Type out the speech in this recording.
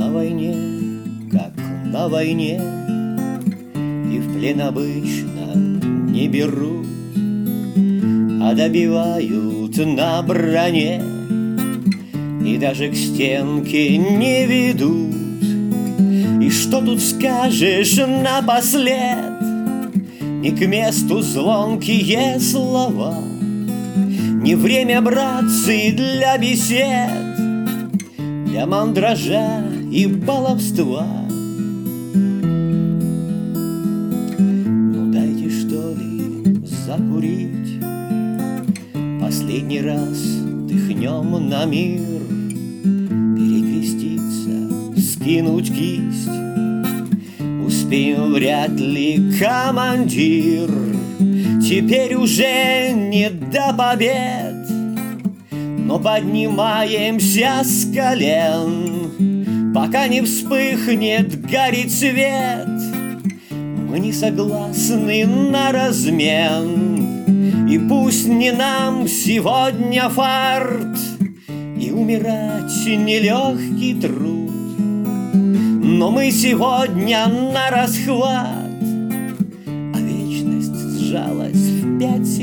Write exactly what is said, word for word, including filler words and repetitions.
на войне, как на войне, и в плен обычно не берут, а добивают на броне и даже к стенке не ведут. И что тут скажешь напослед? Не к месту звонкие слова, не время, братцы, для бесед, для мандража и баловства. Ну дайте, что ли, закурить, последний раз дыхнем на мир, перекреститься, скинуть кисть. Успеем вряд ли, командир, теперь уже не до побед, но поднимаемся с колен, пока не вспыхнет, горит свет. Мы не согласны на размен, и пусть не нам сегодня фарт, и умирать нелегкий труд, но мы сегодня на расхват, а вечность сжалась в пять